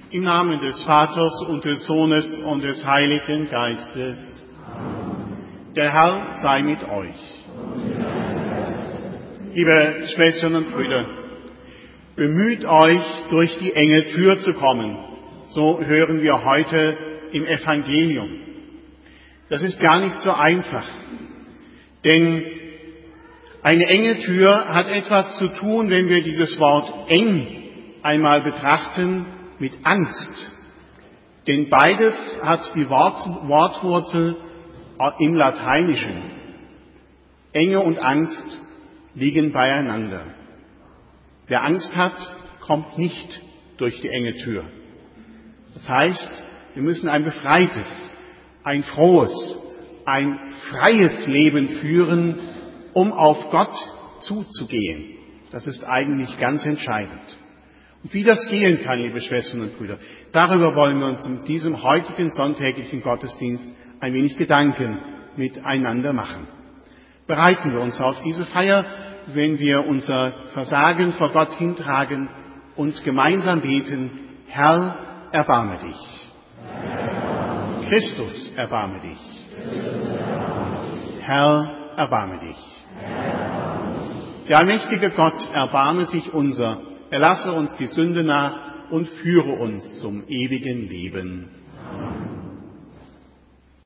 Im Namen des Vaters und des Sohnes und des Heiligen Geistes. Der Herr sei mit euch. Liebe Schwestern und Brüder, bemüht euch, durch die enge Tür zu kommen. So hören wir heute im Evangelium. Das ist gar nicht so einfach, denn eine enge Tür hat etwas zu tun, wenn wir dieses Wort eng einmal betrachten, mit Angst. Denn beides hat die Wortwurzel im Lateinischen. Enge und Angst liegen beieinander. Wer Angst hat, kommt nicht durch die enge Tür. Das heißt, wir müssen ein befreites, ein frohes, ein freies Leben führen, um auf Gott zuzugehen. Das ist eigentlich ganz entscheidend. Und wie das gehen kann, liebe Schwestern und Brüder, darüber wollen wir uns in diesem heutigen sonntäglichen Gottesdienst ein wenig Gedanken miteinander machen. Bereiten wir uns auf diese Feier, wenn wir unser Versagen vor Gott hintragen und gemeinsam beten: Herr, erbarme dich. Christus, erbarme dich. Herr, erbarme dich. Der allmächtige Gott, erbarme sich unser, erlasse uns die Sünde nach und führe uns zum ewigen Leben.